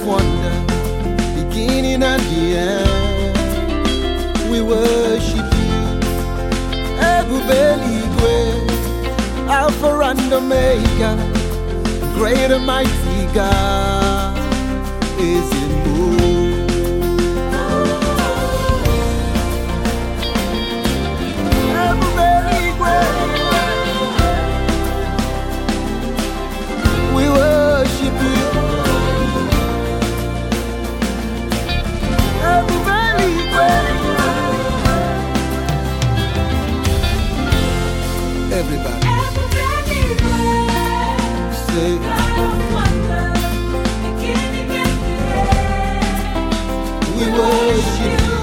of wonder, beginning and the end. We worship you, Ebubeligwe, Alpha and Omega, great and mighty God is in move. Ebubeligwe, we worship you. Everybody say, we worship you,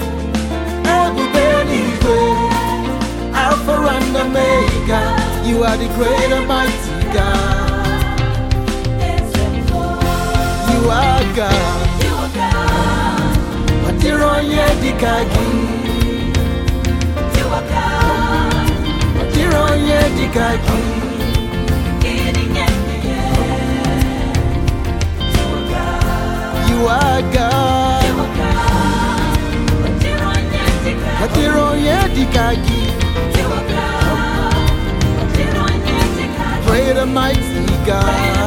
Ebubeligwe, Alpha and Omega. You are the great and mighty God. You are God. Matiroye dikagi. You are God. Matiroye dikagi. You are God. Matiroye dikagi. Great and mighty God.